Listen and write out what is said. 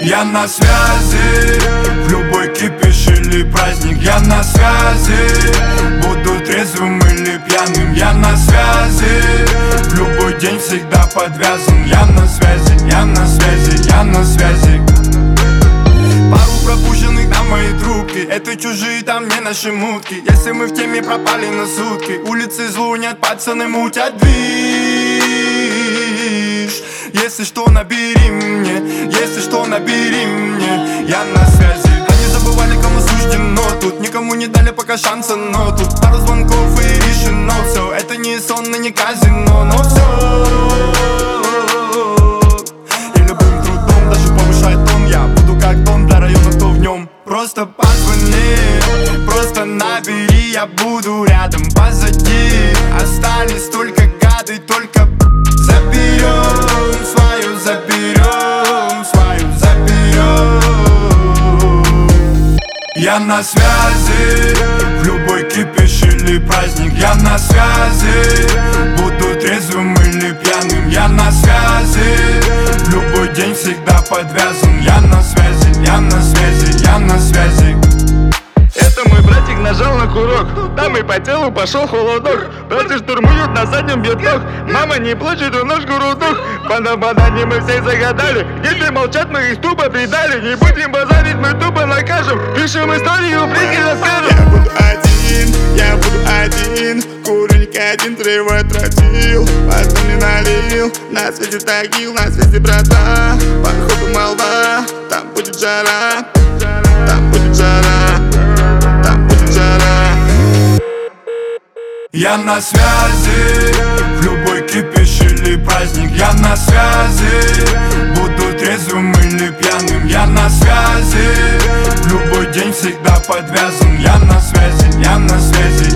Я на связи, в любой кипиш или праздник. Я на связи, буду трезвым или пьяным. Я на связи, в любой день всегда подвязан. Я на связи, я на связи, я на связи. Пару пропущенных на мои трубки, это чужие, там не наши мутки. Если мы в теме, пропали на сутки. Улицы звонят, пацаны мутят движ. Если что, набери мне, если что, набери мне. Я на связи. Они забывали, кому суждено тут. Никому не дали пока шанса, но тут пару звонков и решено. Все, это не сон и не казино, но все. И любым трудом, даже повышает тон, я буду как дом для района, кто в нем. Просто позвони, просто набери, я буду рядом, позади. Остались только гады, только заберем свою, заберем свою, заберем. Я на связи, в любой кипиш или праздник. Я на связи, буду трезвым или пьяным. Я на связи, в любой день всегда подвязан. Я на связи, я на связи, я на связи. Это мой братик нажал на курок, там и по телу пошел холодок. Братья штурмуют, на заднем бьет ног. Мама не плачет, у нож грудок. Банда не мы всех загадали. Дети молчат, мы их тупо предали. Не будем базарить, мы тупо накажем. Пишем историю, прикинь, расскажем. Я буду один, курю никотин, тревой тротил. Потом не налил, на свете тагил, на свете брата. Походу молва, там будет жара, там будет жара, там будет жара. Я на связи, в любой кипиш или праздник. Я на связи, буду трезвым или пьяным. Я на связи, в любой день всегда подвязан. Я на связи, я на связи,